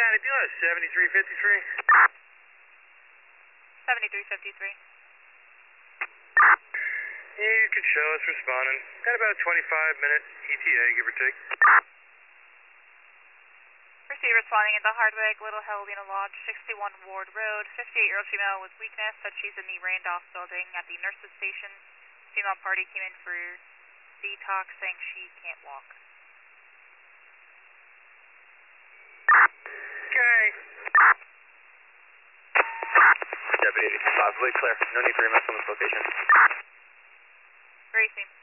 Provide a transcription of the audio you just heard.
got it. Do you 7353? 7353. You can show us responding. Got about a 25-minute ETA, give or take. Receive responding at the Hardwick, Little Helena Lodge, 61 Ward Road. 58-year-old female with weakness said she's in the Randolph building at the nurses station. Female party came in for detox, saying she can't walk. Okay. Deputy 85, clear. No need for EMS on this location. Racing.